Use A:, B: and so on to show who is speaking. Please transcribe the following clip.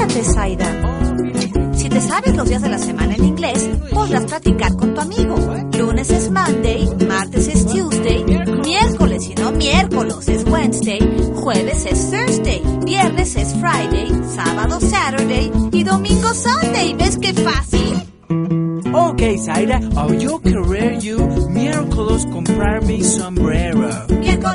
A: Fíjate, Zaira, si te sabes los días de la semana en inglés, podrás practicar con tu amigo. Lunes es Monday, martes es Tuesday, miércoles y no miércoles es Wednesday, jueves es Thursday, viernes es Friday, sábado Saturday y domingo Sunday. ¿Ves qué fácil?
B: Okay, Zaira, yo querer you miércoles comprar mi sombrero.
A: Miércoles